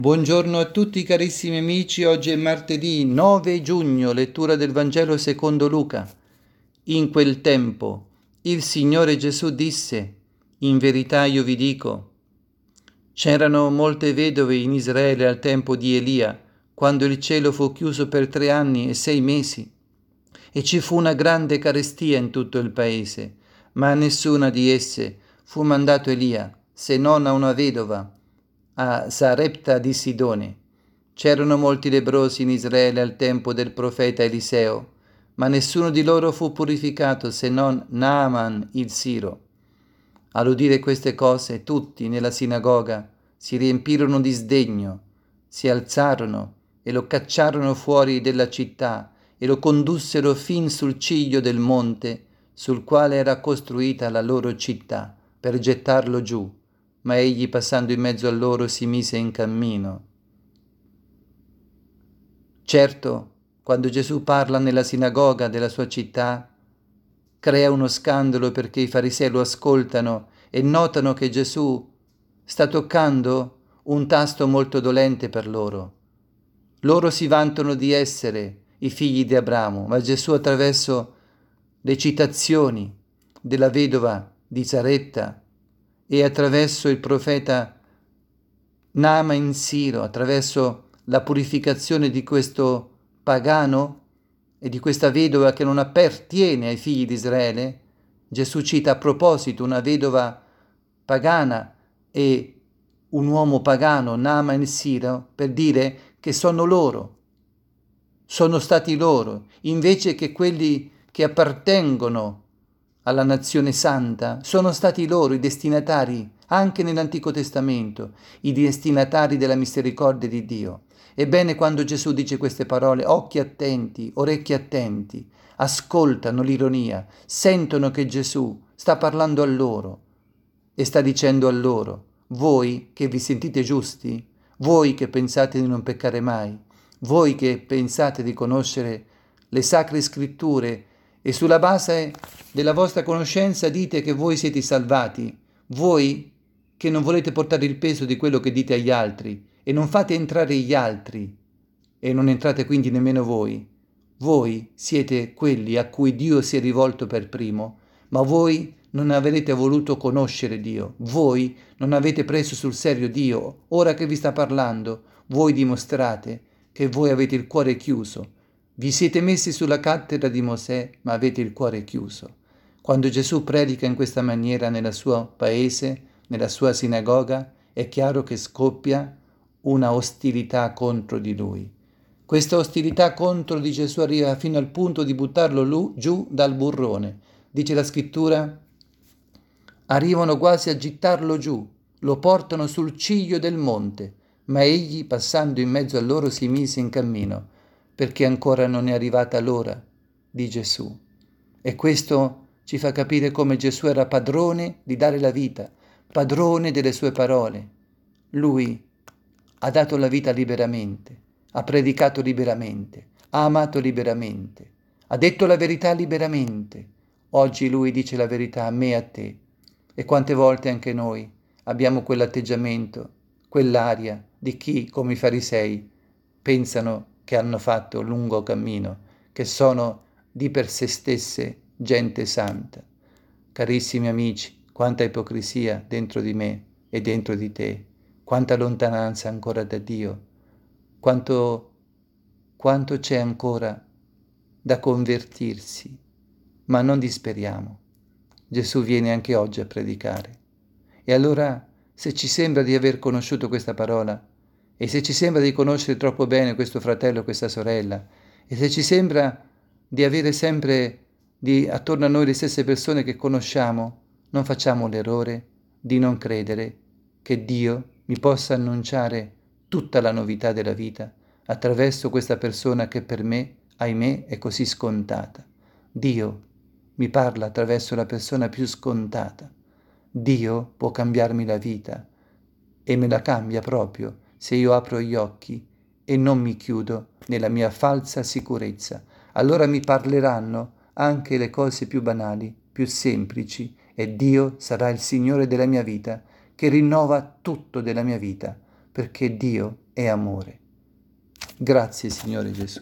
Buongiorno a tutti carissimi amici, oggi è martedì 9 giugno, lettura del Vangelo secondo Luca. In quel tempo il Signore Gesù disse: In verità io vi dico, c'erano molte vedove in Israele al tempo di Elia, quando il cielo fu chiuso per 3 anni e 6 mesi, e ci fu una grande carestia in tutto il paese, ma a nessuna di esse fu mandato Elia, se non a una vedova, a Sarepta di Sidone. C'erano molti lebbrosi in Israele al tempo del profeta Eliseo, ma nessuno di loro fu purificato se non Naaman il Siro. All'udire queste cose, tutti nella sinagoga si riempirono di sdegno, si alzarono e lo cacciarono fuori della città e lo condussero fin sul ciglio del monte sul quale era costruita la loro città, per gettarlo giù. Ma egli, passando in mezzo a loro, si mise in cammino. Certo, quando Gesù parla nella sinagoga della sua città, crea uno scandalo perché i farisei lo ascoltano e notano che Gesù sta toccando un tasto molto dolente per loro. Loro si vantano di essere i figli di Abramo, ma Gesù, attraverso le citazioni della vedova di Sarepta e attraverso il profeta Naaman Siro, attraverso la purificazione di questo pagano e di questa vedova che non appartiene ai figli di Israele, Gesù cita a proposito una vedova pagana e un uomo pagano, Naaman Siro, per dire che sono stati loro, invece che quelli che appartengono alla nazione santa, sono stati loro i destinatari, anche nell'Antico Testamento, i destinatari della misericordia di Dio. Ebbene, quando Gesù dice queste parole, occhi attenti, orecchi attenti, ascoltano l'ironia, sentono che Gesù sta parlando a loro e sta dicendo a loro: voi che vi sentite giusti, voi che pensate di non peccare mai, voi che pensate di conoscere le sacre scritture e sulla base della vostra conoscenza dite che voi siete salvati, voi che non volete portare il peso di quello che dite agli altri e non fate entrare gli altri e non entrate quindi nemmeno voi siete quelli a cui Dio si è rivolto per primo, ma voi non avrete voluto conoscere Dio, voi non avete preso sul serio Dio. Ora che vi sta parlando, voi dimostrate che voi avete il cuore chiuso. Vi siete messi sulla cattedra di Mosè, ma avete il cuore chiuso. Quando Gesù predica in questa maniera nel suo paese, nella sua sinagoga, è chiaro che scoppia una ostilità contro di lui. Questa ostilità contro di Gesù arriva fino al punto di buttarlo giù dal burrone. Dice la scrittura: arrivano quasi a gettarlo giù, lo portano sul ciglio del monte, ma egli, passando in mezzo a loro, si mise in cammino, perché ancora non è arrivata l'ora di Gesù. E questo ci fa capire come Gesù era padrone di dare la vita, padrone delle sue parole. Lui ha dato la vita liberamente, ha predicato liberamente, ha amato liberamente, ha detto la verità liberamente. Oggi lui dice la verità a me e a te. E quante volte anche noi abbiamo quell'atteggiamento, quell'aria di chi, come i farisei, pensano che hanno fatto un lungo cammino, che sono di per sé stesse gente santa. Carissimi amici, quanta ipocrisia dentro di me e dentro di te, quanta lontananza ancora da Dio, quanto c'è ancora da convertirsi, ma non disperiamo. Gesù viene anche oggi a predicare. E allora, se ci sembra di aver conosciuto questa parola, e se ci sembra di conoscere troppo bene questo fratello o questa sorella, e se ci sembra di avere sempre attorno a noi le stesse persone che conosciamo, non facciamo l'errore di non credere che Dio mi possa annunciare tutta la novità della vita attraverso questa persona che per me, ahimè, è così scontata. Dio mi parla attraverso la persona più scontata. Dio può cambiarmi la vita e me la cambia proprio se io apro gli occhi e non mi chiudo nella mia falsa sicurezza. Allora mi parleranno anche le cose più banali, più semplici, e Dio sarà il Signore della mia vita, che rinnova tutto della mia vita, perché Dio e amore. Grazie Signore Gesù.